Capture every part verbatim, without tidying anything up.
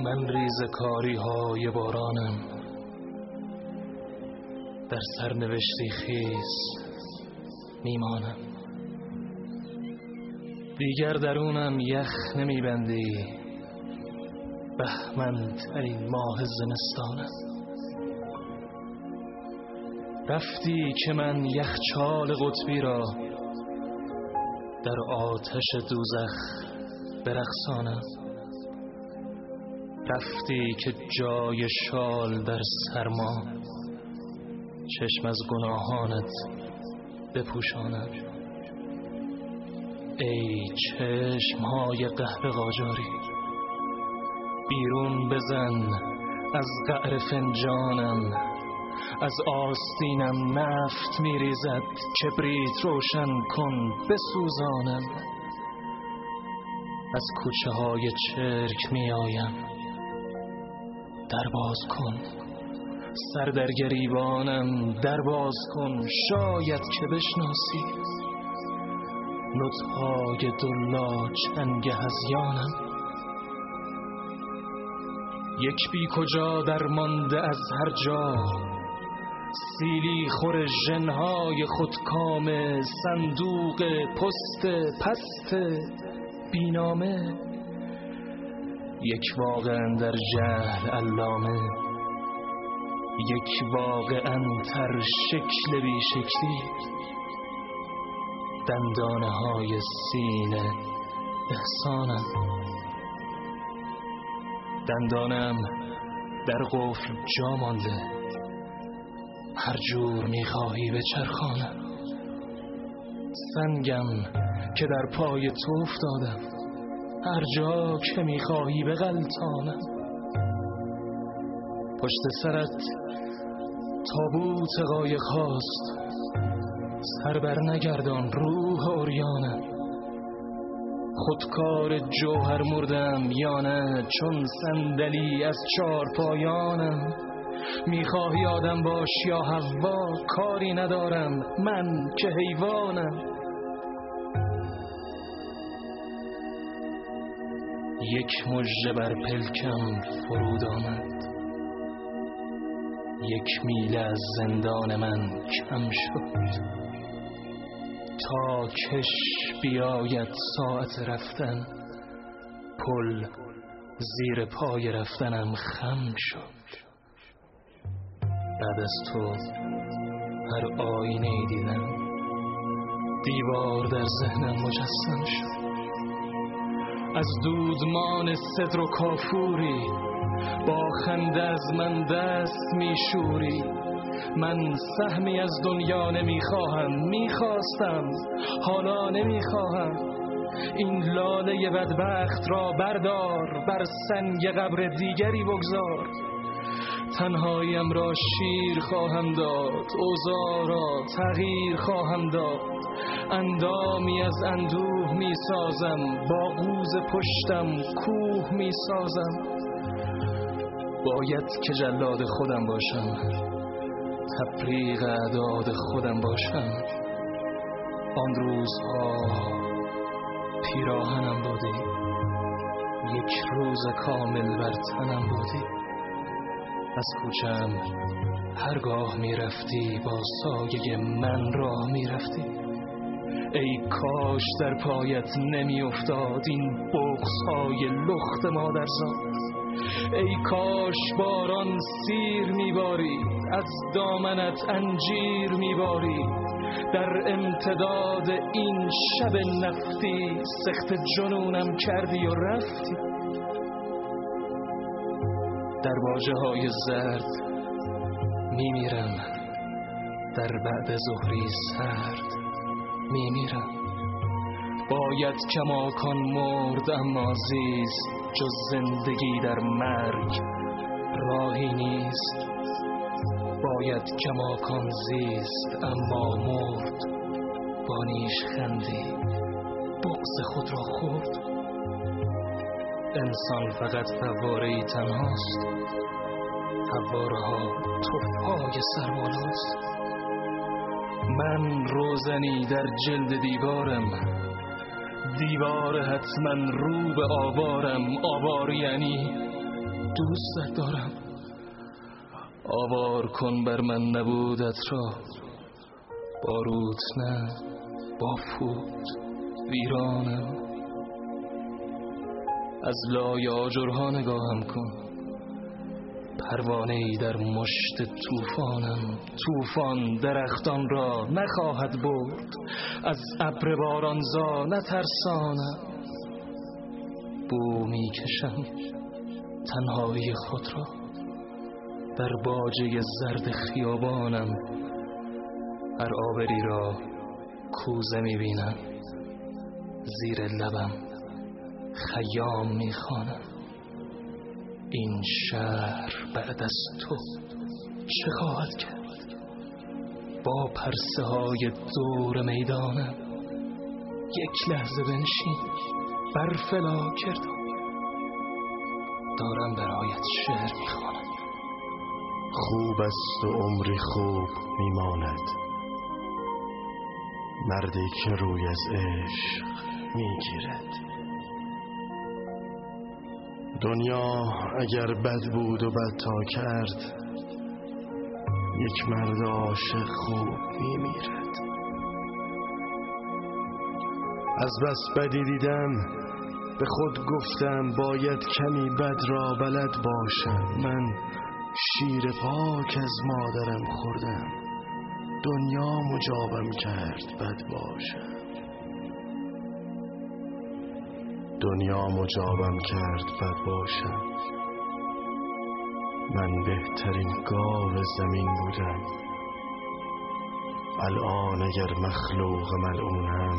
من ریزکاری های بارانم، در سرنوشتی خیس میمانم. دیگر درونم یخ نمیبندی، بهمن ترین ماه زمستانم. رفتی که من یخچال قطبی را در آتش دوزخ برقصانم. رفتی که جای شال در سرما چشم از گناهانت بپوشانم. ای چشمهای قهوه قاجاری، بیرون بزن از قعر فنجانم. از آستینم نفت میریزد، کبریت روشن کن بسوزانم. از کوچه های چرک میآیم، در باز کن سر در گریبانم. در باز کن شاید که بشناسی نطقهای دلا چنگ هذیانم. یک بی کجا درمانده از هر جا، سیلی خور ژنهای خودکام، صندوق پست پست بینامه. یک واقعا در جهل علامه، یک واقعا تر شکل بی شکلی. دندانه های سینه احسانم، دندانم در قفل جا مانده. هر جور میخواهی به چرخانم. سنگم که در پای تو افتادم، هر جا که میخواهی به غلطانم. پشت سرت تابوت قایق هاست، سر بر نگردان روح عریانم. خودکار جوهر مردم یا نه، چون صندلی از چار پایانم. میخواهی آدم باش یا حوا، کاری ندارم من که حیوانم. یک مژه بر پلکم فرود آمد، یک میله از زندان من کم شد. تا کش بیاید ساعت رفتن، پل زیر پای رفتنم خم شد. بعد از تو هر آینه دیدم، دیوار در ذهنم مجسم شد. از دودمان صدر و کافوری، با خنده از من دست میشوری. من سهمی از دنیا نمیخواهم، میخواستم حالا نمیخواهم. این لاله بدبخت را بردار، بر سنگ قبر دیگری بگذار. تنهاییم را شیر خواهم داد، اوضاع را تغییر خواهم داد. اندامی از اندوه می سازم، با قوز پشتم کوه می سازم. باید که جلاد خودم باشم، تفریق اعداد خودم باشم. آن روزها پیراهنم بودی، یک روز کامل بر تنم بودی. از کوچم هرگاه می رفتی، با سایه من راه می رفتی. ای کاش در پایت نمی افتاد این بغض‌های لخت مادرزاد. ای کاش باران سیر می بارید، از دامنت انجیر می بارید. در امتداد این شب نفتی سخت جنونم کردی و رفتی. در واژه های زرد میمیرم، در بعد ظهری سرد میمیرم. باید کماکان مرد اما زیست، جز زندگی در مرگ راهی نیست. باید کماکان زیست اما مرد، با نیشخندی بغض خود را خورد. انسان فقط فواره‌ای تنهاست، فواره ها توف‌های سربالاست. من روزنی در جلد دیوارم، دیوار حتما رو به آوارم. آوار یعنی دوست دارم. آوار کن بر من نبودت را، باروت نه با فوت ویرانم. از لای آجرها نگاهم کن، پروانه ای در مشت طوفانم. طوفان درختان را نخواهد برد، از ابر بارانزا نترسانم. بو می کشم تنهایی خود را در باجه زرد خیابانم. هر آبری را کوزه می بینم، زیر لبم خیام می خوانم. این شهر بعد از تو چه خواهد کرد؟ با پرسه های دور میدانم. یک لحظه بنشین بر فلاکردم، دارم برایت شعر میخوانم. خوب است و عمری خوب میماند، مردی که روی از عشق میگیرد. دنیا اگر بد بود و بد تا کرد، یک مرد عاشق خوب میمیرد. از بس بدی دیدم به خود گفتم، باید کمی بد را بلد باشم. من شیر پاک از مادرم خوردم، دنیا مجابم کرد بد باشم. دنیا مجابم کرد بد باشم. من بهترین گاو زمین بودم، الان اگر مخلوق ملعونم،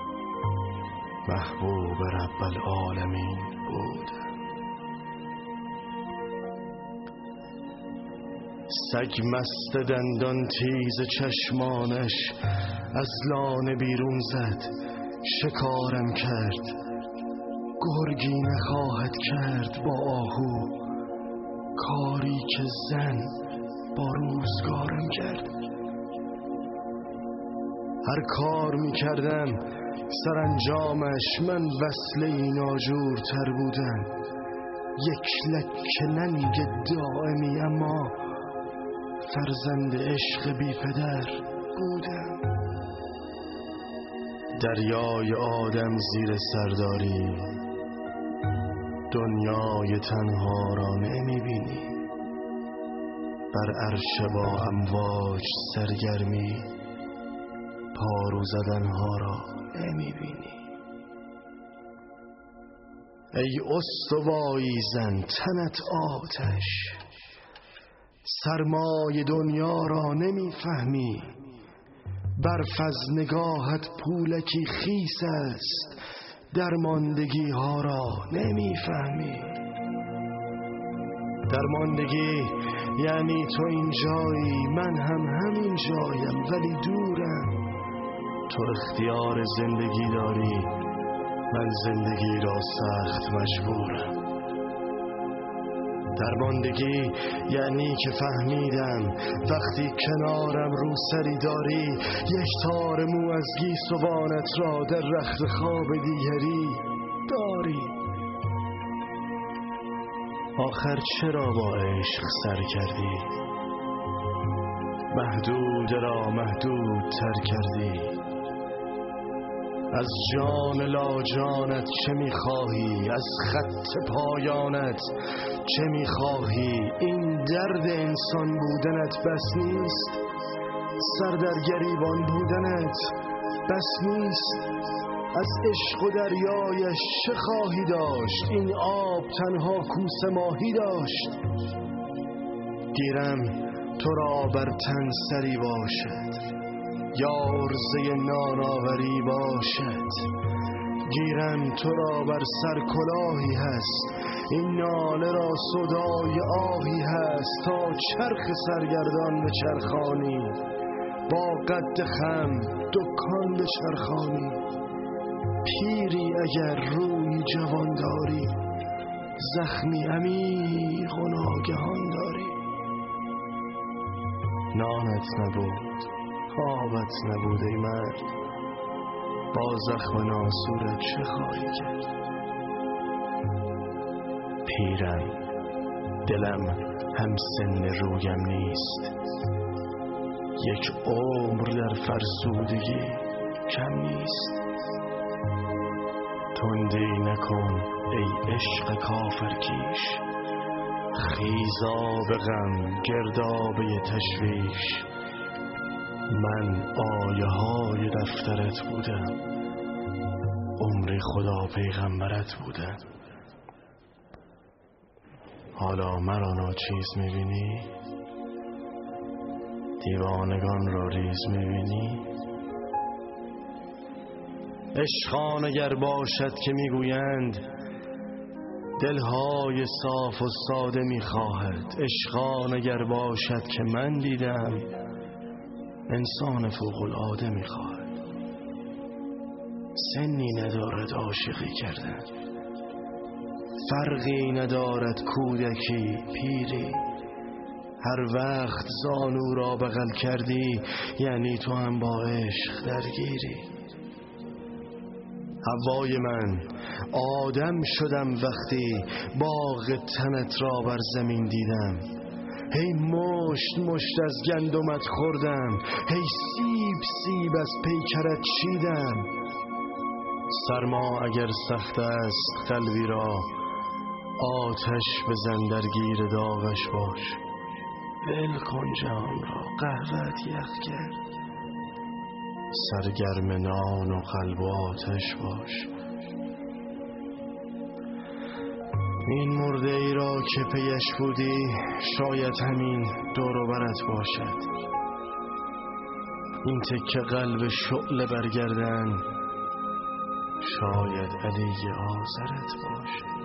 محبوب رب العالمین بودم. سگ مست دندان تیز چشمانش از لانه بیرون زد، شکارم کرد. گرگی نخواهد کرد با آهو، کاری که زن با روزگارم کرد. هر کار می کردم سرانجامش، من وصله ناجور تر بودم. یک لکه ننگ دائمی اما فرزند عشق بی پدر بودم. دریای آدم زیر سرداری، دنیای تنها را نمی بینی. بر عرش با امواج سرگرمی، پارو زدنها را نمی بینی. ای استوایی زن تنت آتش، سرمای دنیا را نمی فهمی. برف از نگاهت پولکی خیس است، درماندگی ها را نمی فهمی. درماندگی یعنی تو این جایی، من هم همین جایم ولی دورم. تو اختیار زندگی داری، من زندگی را سخت مجبورم. درماندگی یعنی که فهمیدم وقتی کنارم روسری داری، یک تار مو از گیسوانت را در رخت خواب دیگری داری. آخر چرا با عشق سر کردی؟ محدود را محدود تر کردی. از جان لا جانت چه میخواهی؟ از خط پایانت چه میخواهی؟ این درد انسان بودنت بس نیست؟ سر در گریبان بودنت بس نیست؟ از عشق و دریایش چه خواهی داشت؟ این آب تنها کوسه ماهی داشت. گیرم تو را بر تن سری باشد، یا عرضه ناناوری باشد. گیرم تو را بر سر کلاهی هست، این ناله را صدای آهی هست. تا چرخ سرگردان به چرخانی، با قد خم دکان به چرخانی. پیری اگر روی جوان داری، زخمی عمیق و ناگهان داری. نانت نبود، آبت نبود ای مرد، با زخم ناسورت چه خواهی کرد؟ پیرم دلم هم سن رویم نیست، یک عمر در فرسودگی کم نیست. تندی نکن ای عشق کافرکیش، خیزا به غم گردابه تشویش. من آیه های دفترت بودم، عمری خدا پیغمبرت بودم. حالا مرا ناچیز میبینی؟ دیوانگان را ریز میبینی؟ عشقان اگر باشد که میگویند دلهای صاف و ساده میخواهد، عشقان اگر باشد که من دیدم انسان فوق العاده میخواهد. سنی ندارد عاشقی کردن، فرقی ندارد کودکی پیری. هر وقت زانو را بغل کردی یعنی تو هم با عشق درگیری. هوای من آدم شدم وقتی باغ تنت را بر زمین دیدم. هی مشت مشت از گندمت خوردم، هی سیب سیب از پیکرت چیدم. سرما اگر سخت است قلبی را، آتش بزن در گیر داغش باش. ول کن جهان را قهوه‌ات یخ کرد، سرگرم نان و قلب و آتش باش. این مرده ای را که پیش بودی شاید همین دور و برت باشد. این تکه قلب شعله برگردن شاید علی آذرت باشد.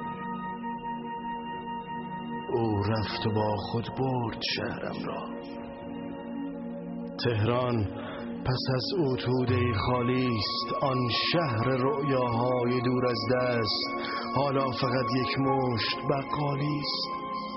او رفت و با خود برد شهرم را. تهران پس از او توده‌ای خالی است، آن شهر رؤیاهای دور از دست حالا فقط یک مشت بقالی است.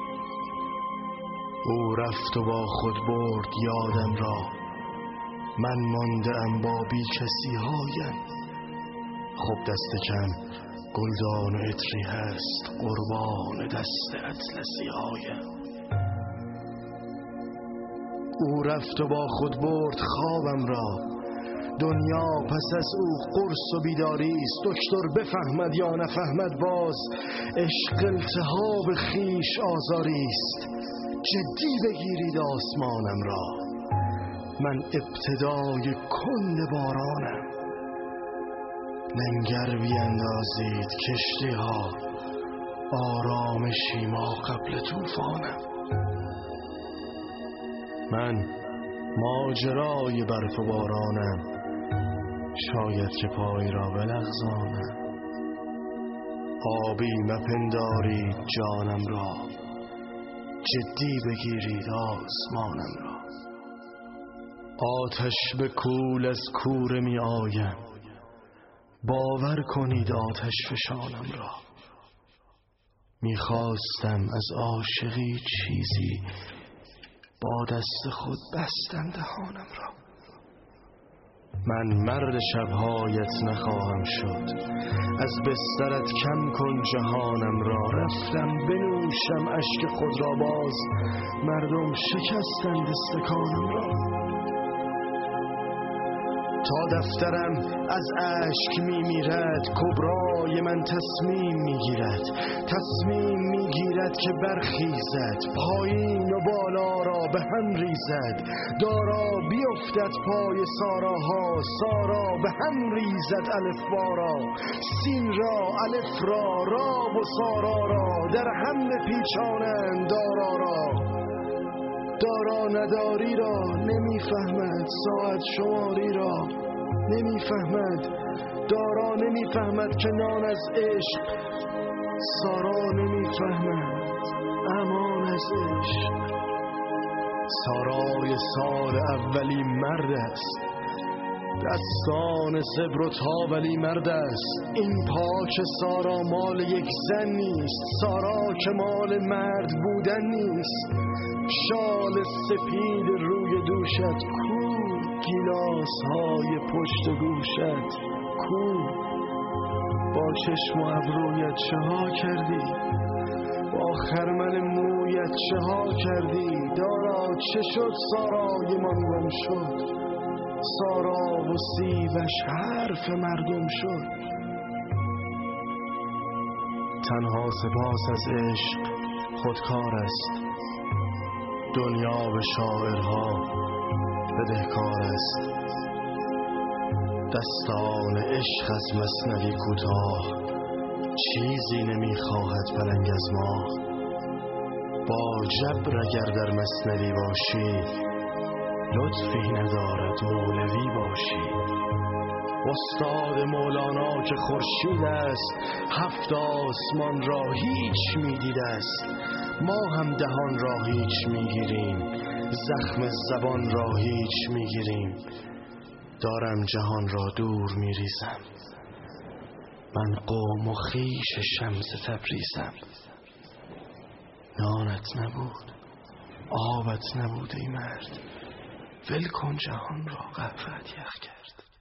او رفت و با خود برد یادم را، من مانده‌ام با بی کسی هایم. خب دست کم گلدان و عطری هست، قربان دست اطلسی هایم. او رفت و با خود برد خوابم را، دنیا پس از او قرص و بیداری است. دکتر بفهمد یا نفهمد باز، عشق التهاب خیش آزاری است. جدی بگیرید آسمانم را، من ابتدای کند بارانم. لنگر بیندازید کشتی ها، آرامشی ما قبل طوفانم. من ماجرای برف و بارانم، شاید که پای را بلغزانم. آبی مپندارید جانم را، جدی بگیرید آسمانم را. آتش به کول از کوره می آیم، باور کنید آتش فشانم را. میخواستم از عاشقی چیزی، با دست خود بستم دهانم را. من مرد شبهایت نخواهم شد، از بسترت کم کن جهانم را. رفتم بنوشم اشک خود را باز، مردم شکستند استکانم را. تا دفترم از اشک می میرد، کبرای من تصمیم می گیرد. تصمیم می گیرد که برخیزد، پایین و بالا را به هم ریزد. دارا بیفتد پای ساراها، سارا به هم ریزد الف را. سین را الف را، را و سارا را در هم بپیچانند دارا را. دارا نداری را نمیفهمد، ساعت شماری را نمیفهمد. دارا نمیفهمد که نان از عشق، سارا نمیفهمد امان از عشق. سارای سال اولی مرد است، دستان صبر و تاولی مرد است. این پاک سارا مال یک زن نیست، سارا که مال مرد بودن نیست. شال سپید روی دوشت کو، گیلاس های پشت گوشت کو. با چشم و ابرویت چه ها کردی؟ با خرمن مویت چه ها کردی؟ دارا چه شد سارای من گم شد؟ سارا و سیبش حرف مردم شد. تنها سپاس از عشق خودکار است، دنیا به شاعرها بدهکار است. دستان عشق از مثنوی کوتاه، چیزی نمیخواهد پلنگ از ما. با جبر اگر در مثنوی باشی، لطفی ندارد مولوی باشی. استاد مولانا که خورشید است، هفت آسمان را هیچ میدیده است. ما هم دهان را هیچ میگیریم، زخم زبان را هیچ میگیریم. دارم جهان را دور میریزم، من قوم و خویش شمس تبریزم. نانت نبود، آبت نبود ای مرد، ول کن جهان را قهوه‌ات یخ کرد.